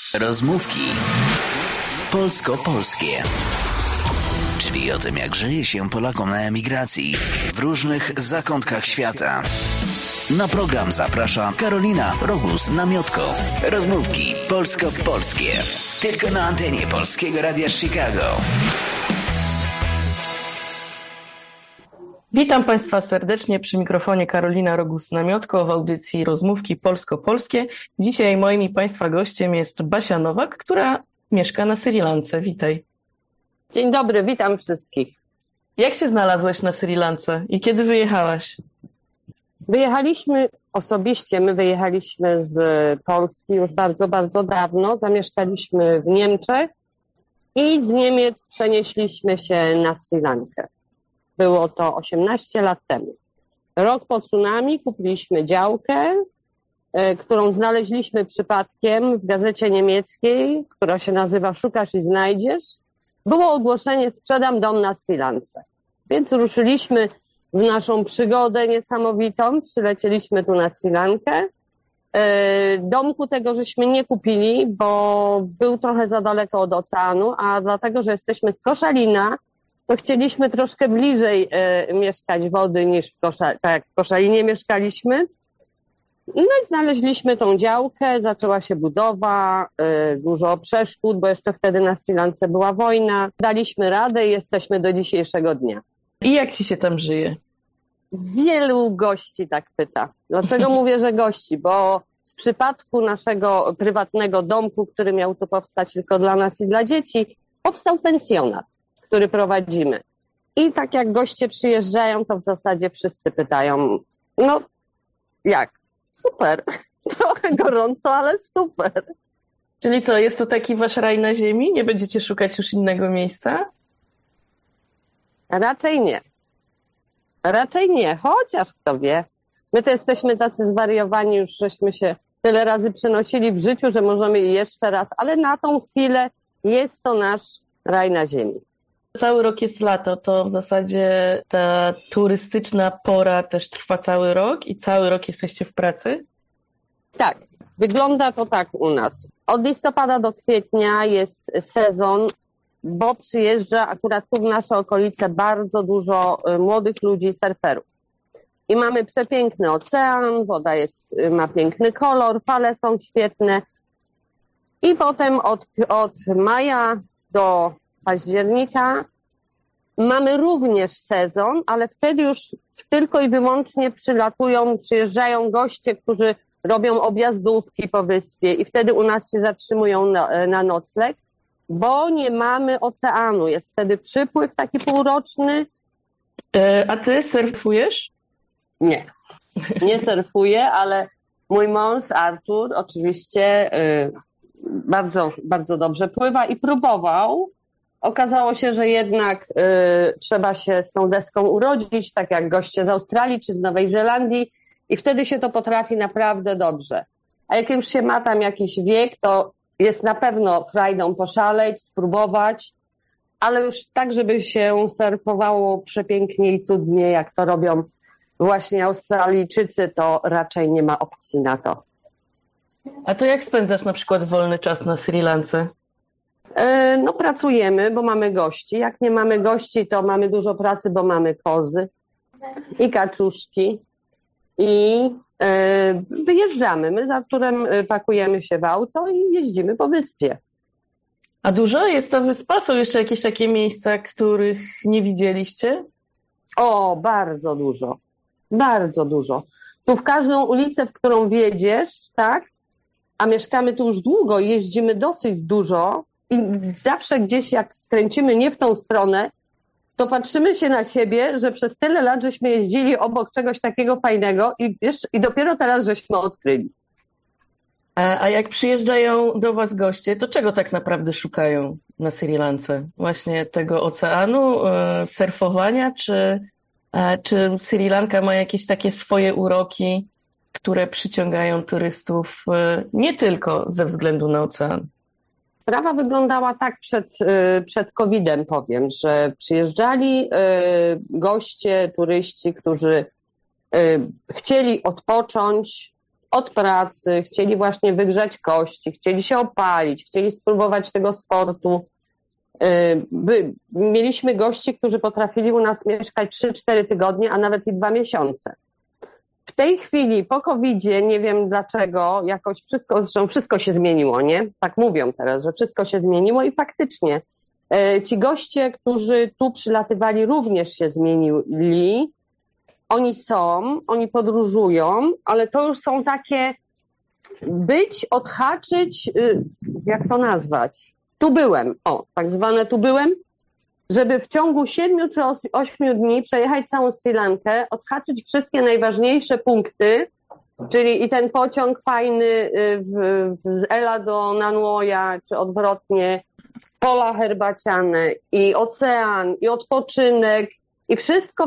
Rozmówki polsko-polskie, czyli o tym, jak żyje się Polakom na emigracji w różnych zakątkach świata. Na program zaprasza Karolina Rogus-Namiotko. Rozmówki polsko-polskie. Tylko na antenie Polskiego Radia Chicago. Witam Państwa serdecznie przy mikrofonie Karolina Rogus-Namiotko w audycji Rozmówki polsko-polskie. Dzisiaj moim i Państwa gościem jest Basia Nowak, która mieszka na Sri Lance. Witaj. Dzień dobry, witam wszystkich. Jak się znalazłaś na Sri Lance i kiedy wyjechałaś? Wyjechaliśmy osobiście, my wyjechaliśmy z Polski już bardzo, bardzo dawno. Zamieszkaliśmy w Niemczech i z Niemiec przenieśliśmy się na Sri Lankę. Było to 18 lat temu. Rok po tsunami kupiliśmy działkę, którą znaleźliśmy przypadkiem w gazecie niemieckiej, która się nazywa Szukasz i znajdziesz. Było ogłoszenie: sprzedam dom na Sri Lance. Więc ruszyliśmy w naszą przygodę niesamowitą. Przylecieliśmy tu na Sri Lankę. Domku tego żeśmy nie kupili, bo był trochę za daleko od oceanu, a dlatego, że jesteśmy z Koszalina, to chcieliśmy troszkę bliżej mieszkać wody niż tak jak w Koszalinie mieszkaliśmy. No i znaleźliśmy tą działkę, zaczęła się budowa, dużo przeszkód, bo jeszcze wtedy na Sri Lance była wojna. Daliśmy radę i jesteśmy do dzisiejszego dnia. I jak ci się tam żyje? Wielu gości tak pyta. Dlaczego mówię, że gości? Bo z przypadku naszego prywatnego domku, który miał tu powstać tylko dla nas i dla dzieci, powstał pensjonat, który prowadzimy. I tak jak goście przyjeżdżają, to w zasadzie wszyscy pytają, no jak? Super. Trochę gorąco, ale super. Czyli co, jest to taki wasz raj na ziemi? Nie będziecie szukać już innego miejsca? Raczej nie. Raczej nie, chociaż kto wie. My to jesteśmy tacy zwariowani, już żeśmy się tyle razy przenosili w życiu, że możemy jeszcze raz, ale na tą chwilę jest to nasz raj na ziemi. Cały rok jest lato, to w zasadzie ta turystyczna pora też trwa cały rok i cały rok jesteście w pracy? Tak, wygląda to tak u nas. Od listopada do kwietnia jest sezon, bo przyjeżdża akurat tu w nasze okolice bardzo dużo młodych ludzi, surferów. I mamy przepiękny ocean, woda ma piękny kolor, fale są świetne. I potem od maja do października mamy również sezon, ale wtedy już tylko i wyłącznie przyjeżdżają goście, którzy robią objazdówki po wyspie i wtedy u nas się zatrzymują na nocleg, bo nie mamy oceanu. Jest wtedy przypływ taki półroczny. A ty surfujesz? Nie, nie surfuję, ale mój mąż Artur oczywiście bardzo, bardzo dobrze pływa i próbował. Okazało się, że jednak trzeba się z tą deską urodzić, tak jak goście z Australii czy z Nowej Zelandii, i wtedy się to potrafi naprawdę dobrze. A jak już się ma tam jakiś wiek, to jest na pewno frajdą poszaleć, spróbować, ale już tak, żeby się surfowało przepięknie i cudnie, jak to robią właśnie Australijczycy, to raczej nie ma opcji na to. A to jak spędzasz na przykład wolny czas na Sri Lance? No pracujemy, bo mamy gości. Jak nie mamy gości, to mamy dużo pracy, bo mamy kozy i kaczuszki i wyjeżdżamy. My z Arturem pakujemy się w auto i jeździmy po wyspie. A dużo jest ta wyspa? Są jeszcze jakieś takie miejsca, których nie widzieliście? O, bardzo dużo. Bardzo dużo. Tu w każdą ulicę, w którą wjedziesz, tak? A mieszkamy tu już długo, jeździmy dosyć dużo i zawsze gdzieś jak skręcimy nie w tą stronę, to patrzymy się na siebie, że przez tyle lat żeśmy jeździli obok czegoś takiego fajnego i dopiero teraz żeśmy odkryli. A jak przyjeżdżają do was goście, to czego tak naprawdę szukają na Sri Lance? Właśnie tego oceanu, surfowania, czy Sri Lanka ma jakieś takie swoje uroki, które przyciągają turystów nie tylko ze względu na ocean? Sprawa wyglądała tak przed COVID-em, powiem, że przyjeżdżali goście, turyści, którzy chcieli odpocząć, od pracy, chcieli właśnie wygrzać kości, chcieli się opalić, chcieli spróbować tego sportu. Mieliśmy gości, którzy potrafili u nas mieszkać 3-4 tygodnie, a nawet i 2 miesiące. W tej chwili po COVID-zie, nie wiem dlaczego, jakoś wszystko się zmieniło, nie? Tak mówią teraz, że wszystko się zmieniło i faktycznie ci goście, którzy tu przylatywali, również się zmienili. Oni podróżują, ale to już są takie odhaczyć, jak to nazwać? Tu byłem, tak zwane tu byłem, żeby w ciągu 7 czy 8 dni przejechać całą Sri Lankę, odhaczyć wszystkie najważniejsze punkty, czyli i ten pociąg fajny z Ela do Nanuoja, czy odwrotnie, pola herbaciane i ocean, i odpoczynek, i wszystko.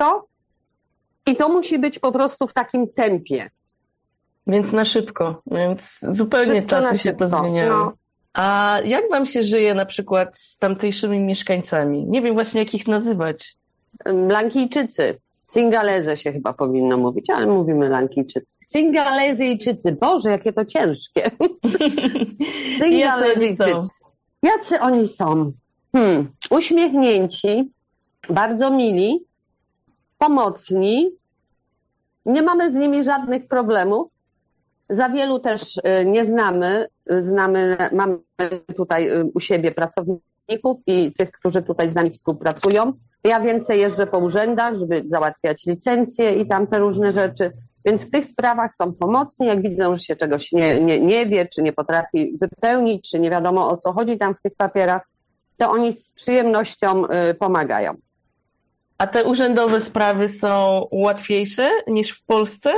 I to musi być po prostu w takim tempie. Więc na szybko, więc zupełnie Wszystko czasy się pozmieniają. No. A jak wam się żyje na przykład z tamtejszymi mieszkańcami? Nie wiem właśnie, jak ich nazywać. Lankijczycy. Singaleze się chyba powinno mówić, ale mówimy Lankijczycy. Singalezyjczycy. Boże, jakie to ciężkie. Singalezyjczycy. Jacy oni są? Uśmiechnięci, bardzo mili, pomocni. Nie mamy z nimi żadnych problemów. Za wielu też nie znamy. Mamy tutaj u siebie pracowników i tych, którzy tutaj z nami współpracują. Ja więcej jeżdżę po urzędach, żeby załatwiać licencje i tamte różne rzeczy. Więc w tych sprawach są pomocni. Jak widzą, że się czegoś nie wie, czy nie potrafi wypełnić, czy nie wiadomo, o co chodzi tam w tych papierach, to oni z przyjemnością pomagają. A te urzędowe sprawy są łatwiejsze niż w Polsce?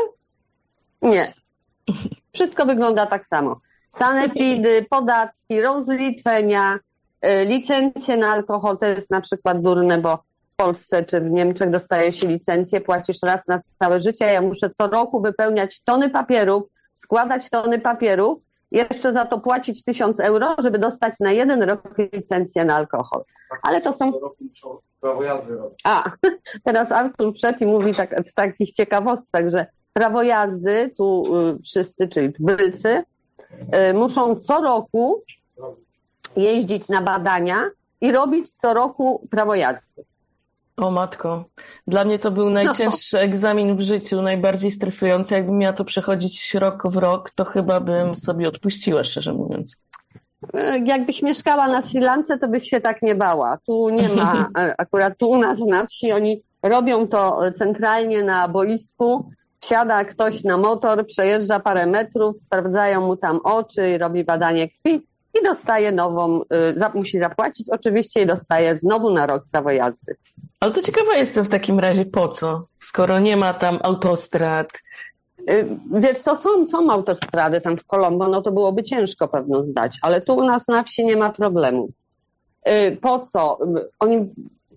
Nie. Wszystko wygląda tak samo. Sanepidy, podatki, rozliczenia, licencje na alkohol, to jest na przykład durne, bo w Polsce czy w Niemczech dostaje się licencję, płacisz raz na całe życie, ja muszę co roku wypełniać tony papierów, składać tony papierów, jeszcze za to płacić 1000 euro, żeby dostać na 1 rok licencję na alkohol. Ale to są... Prawo jazdy robi. Teraz Artur wszedł i mówi z takich ciekawostek, że prawo jazdy, tu wszyscy, czyli tubylcy, muszą co roku jeździć na badania i robić co roku prawo jazdy. O matko, dla mnie to był najcięższy egzamin w życiu, najbardziej stresujący. Jakbym miała to przechodzić rok w rok, to chyba bym sobie odpuściła, szczerze mówiąc. Jakbyś mieszkała na Sri Lance, to byś się tak nie bała. Tu nie ma, akurat tu u nas na wsi, oni robią to centralnie na boisku, wsiada ktoś na motor, przejeżdża parę metrów, sprawdzają mu tam oczy i robi badanie krwi i dostaje nową, musi zapłacić oczywiście i dostaje znowu na rok prawo jazdy. Ale to ciekawa jestem w takim razie po co, skoro nie ma tam autostrad. Wiesz co, są autostrady tam w Colombo, no to byłoby ciężko pewno zdać, ale tu u nas na wsi nie ma problemu. Po co? Oni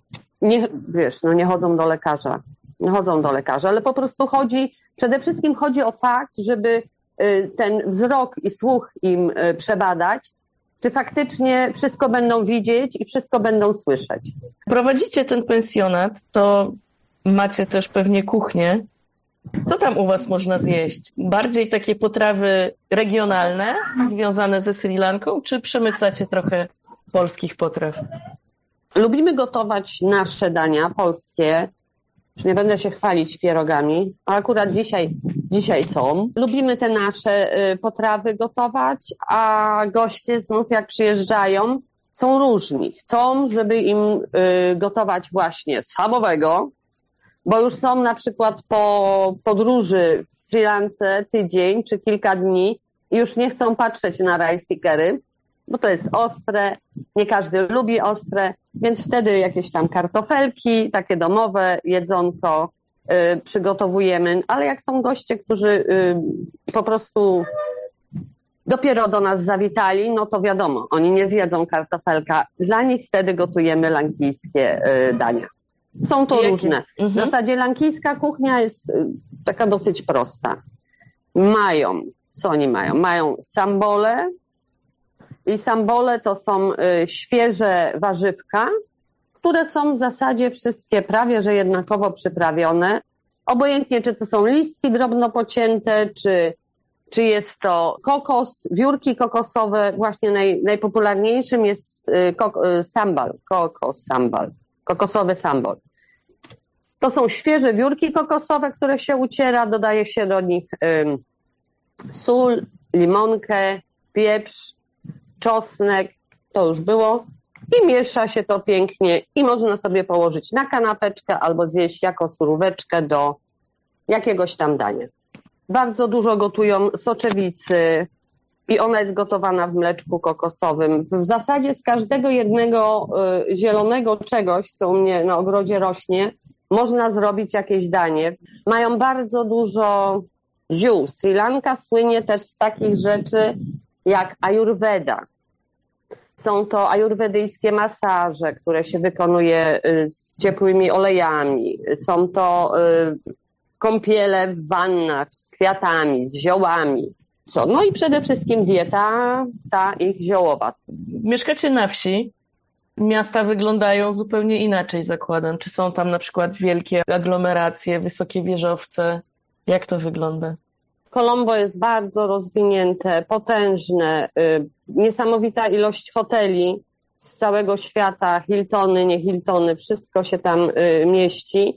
nie chodzą do lekarza. Nie chodzą do lekarza, ale po prostu przede wszystkim chodzi o fakt, żeby ten wzrok i słuch im przebadać, czy faktycznie wszystko będą widzieć i wszystko będą słyszeć. Prowadzicie ten pensjonat, to macie też pewnie kuchnię. Co tam u was można zjeść? Bardziej takie potrawy regionalne, związane ze Sri Lanką, czy przemycacie trochę polskich potraw? Lubimy gotować nasze dania polskie. Już nie będę się chwalić pierogami, a akurat dzisiaj są. Lubimy te nasze potrawy gotować, a goście znów jak przyjeżdżają, są różni. Chcą, żeby im gotować właśnie schabowego, bo już są na przykład po podróży w Sri Lance tydzień czy kilka dni i już nie chcą patrzeć na rice cookery, bo to jest ostre, nie każdy lubi ostre, więc wtedy jakieś tam kartofelki, takie domowe, jedzonko przygotowujemy, ale jak są goście, którzy po prostu dopiero do nas zawitali, no to wiadomo, oni nie zjedzą kartofelka, dla nich wtedy gotujemy lankijskie dania. Są to różne. W zasadzie lankijska kuchnia jest taka dosyć prosta. Co oni mają? Mają sambole i sambole to są świeże warzywka, które są w zasadzie wszystkie prawie, że jednakowo przyprawione. Obojętnie, czy to są listki drobno pocięte, czy czy jest to kokos, wiórki kokosowe. Właśnie najpopularniejszym jest sambal, kokosowy sambal. To są świeże wiórki kokosowe, które się uciera, dodaje się do nich sól, limonkę, pieprz, czosnek, to już było, i miesza się to pięknie i można sobie położyć na kanapeczkę albo zjeść jako suróweczkę do jakiegoś tam dania. Bardzo dużo gotują soczewicy i ona jest gotowana w mleczku kokosowym. W zasadzie z każdego jednego zielonego czegoś, co u mnie na ogrodzie rośnie, można zrobić jakieś danie. Mają bardzo dużo ziół. Sri Lanka słynie też z takich rzeczy jak ajurweda. Są to ajurwedyjskie masaże, które się wykonuje z ciepłymi olejami. Są to kąpiele w wannach z kwiatami, z ziołami. No i przede wszystkim dieta ta ich ziołowa. Mieszkacie na wsi. Miasta wyglądają zupełnie inaczej, zakładam. Czy są tam na przykład wielkie aglomeracje, wysokie wieżowce? Jak to wygląda? Colombo jest bardzo rozwinięte, potężne, niesamowita ilość hoteli z całego świata, Hiltony, nie Hiltony, wszystko się tam mieści.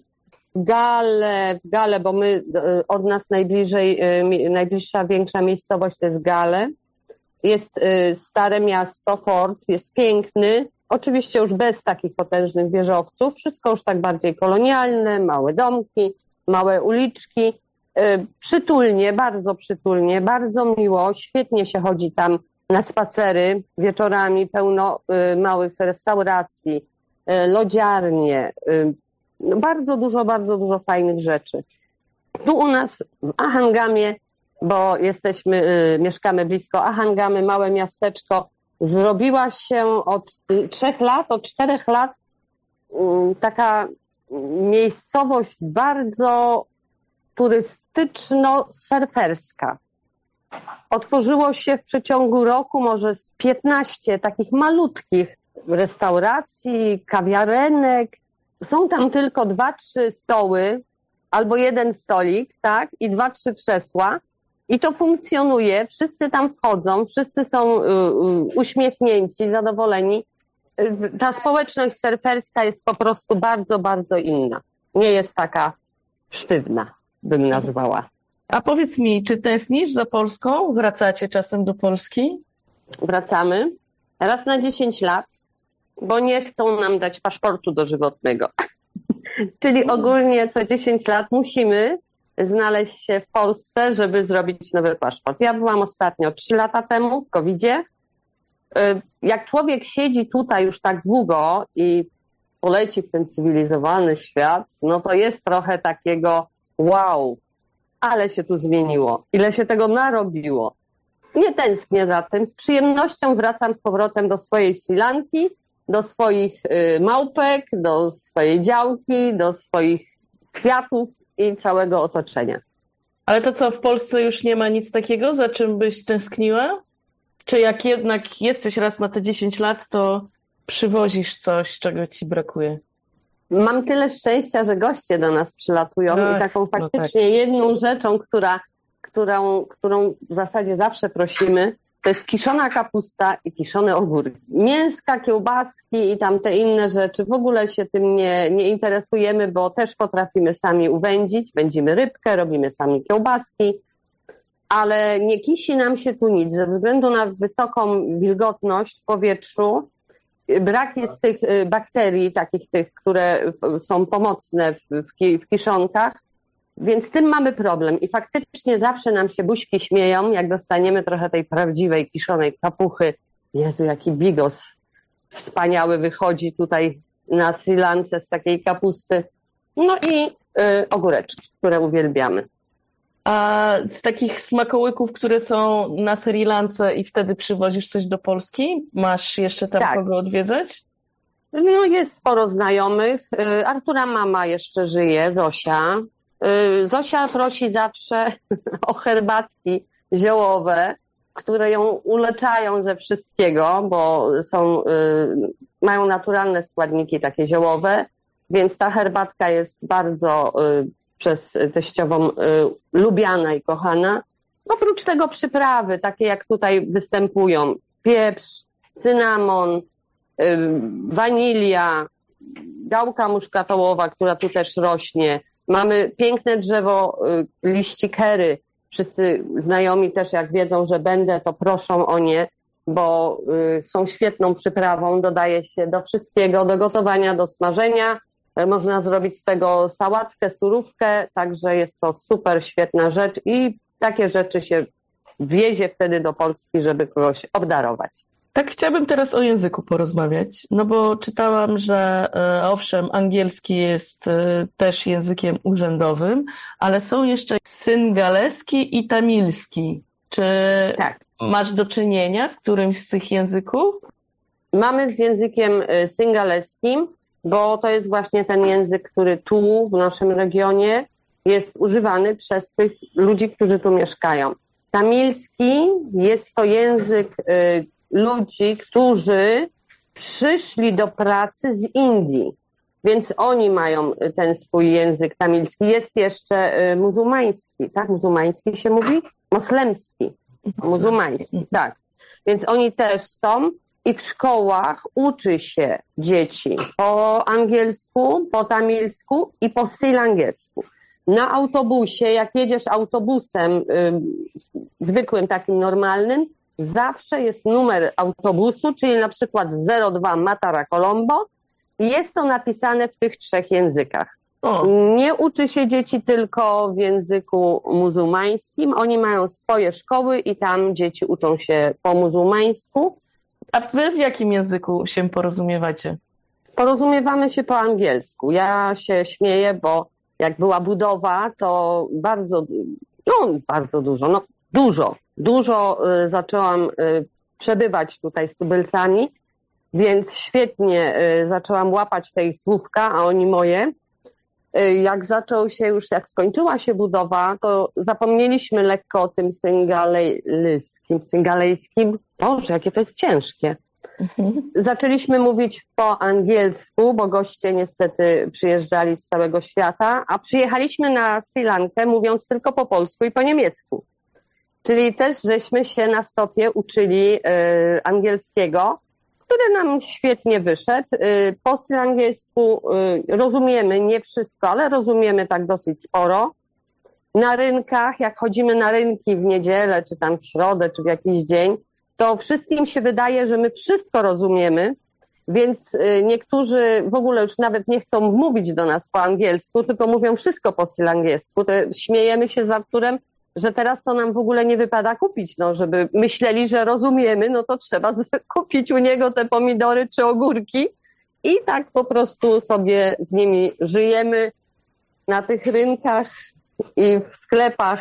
Gale, bo my, od nas najbliższa większa miejscowość to jest Gale. Jest stare miasto, port, jest piękny, oczywiście już bez takich potężnych wieżowców, wszystko już tak bardziej kolonialne, małe domki, małe uliczki, przytulnie, bardzo miło, świetnie się chodzi tam na spacery wieczorami, pełno małych restauracji, lodziarnie, bardzo dużo fajnych rzeczy. Tu u nas w Ahangamie, bo mieszkamy blisko Ahangamy, małe miasteczko, zrobiła się od 4 lat taka miejscowość bardzo turystyczno-surferska. Otworzyło się w przeciągu roku może z 15 takich malutkich restauracji, kawiarenek. Są tam tylko 2-3 stoły albo 1 stolik, tak? I 2-3 krzesła. I to funkcjonuje. Wszyscy tam wchodzą, wszyscy są uśmiechnięci, zadowoleni. Ta społeczność surferska jest po prostu bardzo inna. Nie jest taka sztywna, bym nazwała. A powiedz mi, czy tęsknisz za Polską? Wracacie czasem do Polski? Wracamy raz na 10 lat, bo nie chcą nam dać paszportu dożywotnego. Czyli ogólnie co 10 lat musimy znaleźć się w Polsce, żeby zrobić nowy paszport. Ja byłam ostatnio 3 lata temu w COVID-zie. Jak człowiek siedzi tutaj już tak długo i poleci w ten cywilizowany świat, no to jest trochę takiego wow, ale się tu zmieniło, ile się tego narobiło. Nie tęsknię za tym, z przyjemnością wracam z powrotem do swojej Sri Lanki, do swoich małpek, do swojej działki, do swoich kwiatów i całego otoczenia. Ale to co, w Polsce już nie ma nic takiego, za czym byś tęskniła? Czy jak jednak jesteś raz na te 10 lat, to przywozisz coś, czego ci brakuje? Mam tyle szczęścia, że goście do nas przylatują i taką faktycznie jedną rzeczą, którą w zasadzie zawsze prosimy, to jest kiszona kapusta i kiszone ogórki. Mięska, kiełbaski i tam te inne rzeczy. W ogóle się tym nie interesujemy, bo też potrafimy sami uwędzić. Wędzimy rybkę, robimy sami kiełbaski, ale nie kisi nam się tu nic. Ze względu na wysoką wilgotność w powietrzu, brak jest tych bakterii, tych, które są pomocne w kiszonkach, więc tym mamy problem. I faktycznie zawsze nam się buźki śmieją, jak dostaniemy trochę tej prawdziwej kiszonej kapuchy. Jezu, jaki bigos wspaniały wychodzi tutaj na Sri Lance z takiej kapusty. No i ogóreczki, które uwielbiamy. A z takich smakołyków, które są na Sri Lance i wtedy przywozisz coś do Polski? Masz jeszcze tam kogo odwiedzać? No jest sporo znajomych. Artura mama jeszcze żyje, Zosia. Zosia prosi zawsze o herbatki ziołowe, które ją uleczają ze wszystkiego, bo mają naturalne składniki takie ziołowe, więc ta herbatka jest bardzo przez teściową lubiana i kochana. Oprócz tego przyprawy, takie jak tutaj występują, pieprz, cynamon, wanilia, gałka muszkatołowa, która tu też rośnie. Mamy piękne drzewo liści curry. Wszyscy znajomi też jak wiedzą, że będę, to proszą o nie, bo są świetną przyprawą. Dodaje się do wszystkiego, do gotowania, do smażenia. Można zrobić z tego sałatkę, surówkę, także jest to super, świetna rzecz i takie rzeczy się wiezie wtedy do Polski, żeby kogoś obdarować. Tak, chciałabym teraz o języku porozmawiać, no bo czytałam, że owszem, angielski jest też językiem urzędowym, ale są jeszcze syngaleski i tamilski. Czy Tak. masz do czynienia z którymś z tych języków? Mamy z językiem syngaleskim, bo to jest właśnie ten język, który tu w naszym regionie jest używany przez tych ludzi, którzy tu mieszkają. Tamilski jest to język ludzi, którzy przyszli do pracy z Indii, więc oni mają ten swój język tamilski. Jest jeszcze muzułmański, tak? Muzułmański się mówi? Moslemski. Muzułmański, tak. Więc oni też są i w szkołach uczy się dzieci po angielsku, po tamilsku i po srilangesku. Na autobusie, jak jedziesz autobusem zwykłym, takim normalnym, zawsze jest numer autobusu, czyli na przykład 02 Matara Colombo. Jest to napisane w tych 3 językach. Nie uczy się dzieci tylko w języku muzułmańskim. Oni mają swoje szkoły i tam dzieci uczą się po muzułmańsku. A wy w jakim języku się porozumiewacie? Porozumiewamy się po angielsku. Ja się śmieję, bo jak była budowa, to dużo zaczęłam przebywać tutaj z tubylcami, więc świetnie zaczęłam łapać te ich słówka, a oni moje. Jak skończyła się budowa, to zapomnieliśmy lekko o tym syngalejskim. Boże, jakie to jest ciężkie. Zaczęliśmy mówić po angielsku, bo goście niestety przyjeżdżali z całego świata, a przyjechaliśmy na Sri Lankę mówiąc tylko po polsku i po niemiecku. Czyli też żeśmy się na stopie uczyli angielskiego, który nam świetnie wyszedł. Po sri lankesku rozumiemy, nie wszystko, ale rozumiemy tak dosyć sporo. Na rynkach, jak chodzimy na rynki w niedzielę, czy tam w środę, czy w jakiś dzień, to wszystkim się wydaje, że my wszystko rozumiemy, więc niektórzy w ogóle już nawet nie chcą mówić do nas po angielsku, tylko mówią wszystko po sri lankesku. Śmiejemy się z Arturem, że teraz to nam w ogóle nie wypada kupić, żeby myśleli, że rozumiemy, no to trzeba kupić u niego te pomidory czy ogórki i tak po prostu sobie z nimi żyjemy na tych rynkach i w sklepach.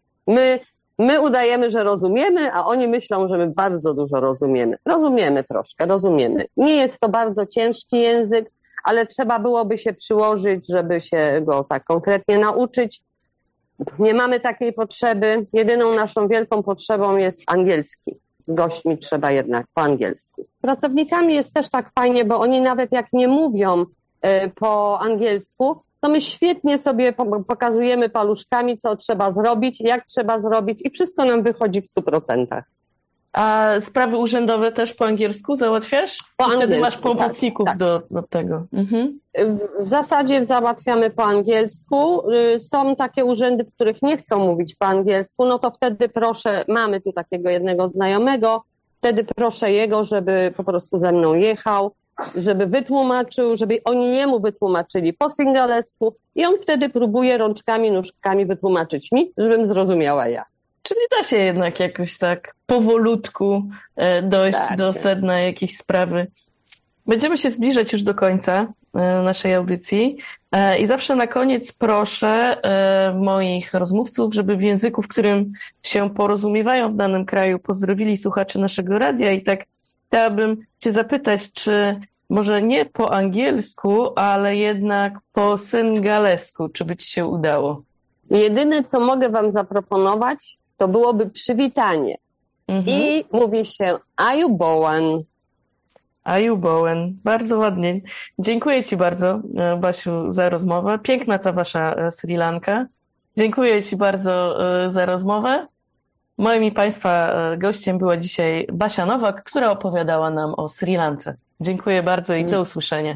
My udajemy, że rozumiemy, a oni myślą, że my bardzo dużo rozumiemy. Rozumiemy troszkę, rozumiemy. Nie jest to bardzo ciężki język, ale trzeba byłoby się przyłożyć, żeby się go tak konkretnie nauczyć. Nie mamy takiej potrzeby. Jedyną naszą wielką potrzebą jest angielski. Z gośćmi trzeba jednak po angielsku. Z pracownikami jest też tak fajnie, bo oni nawet jak nie mówią po angielsku, to my świetnie sobie pokazujemy paluszkami, co trzeba zrobić, jak trzeba zrobić i wszystko nam wychodzi w 100%. A sprawy urzędowe też po angielsku załatwiasz? Po angielsku, wtedy masz pomocników tak. Do tego. Mhm. W zasadzie załatwiamy po angielsku. Są takie urzędy, w których nie chcą mówić po angielsku, no to wtedy proszę, mamy tu takiego jednego znajomego, wtedy proszę jego, żeby po prostu ze mną jechał, żeby wytłumaczył, żeby oni jemu wytłumaczyli po singalesku i on wtedy próbuje rączkami, nóżkami wytłumaczyć mi, żebym zrozumiała ja. Czyli da się jednak jakoś tak powolutku dojść do sedna jakiejś sprawy. Będziemy się zbliżać już do końca naszej audycji i zawsze na koniec proszę moich rozmówców, żeby w języku, w którym się porozumiewają w danym kraju, pozdrowili słuchaczy naszego radia i tak chciałabym cię zapytać, czy może nie po angielsku, ale jednak po syngalesku, czy by ci się udało? Jedyne, co mogę wam zaproponować, to byłoby przywitanie. I mówi się Ayubowan. Ayubowan. Bardzo ładnie. Dziękuję ci bardzo, Basiu, za rozmowę. Piękna ta wasza Sri Lanka. Dziękuję ci bardzo za rozmowę Moim i Państwa gościem była dzisiaj Basia Nowak, która opowiadała nam o Sri Lance. Dziękuję bardzo i do usłyszenia.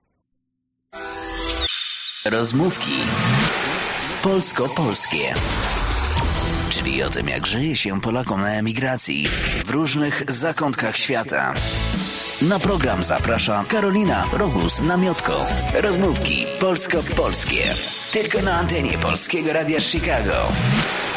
Rozmówki polsko-polskie, czyli o tym, jak żyje się Polakom na emigracji w różnych zakątkach świata. Na program zaprasza Karolina Rogus-Namiotko. Rozmówki polsko-polskie. Tylko na antenie Polskiego Radia Chicago.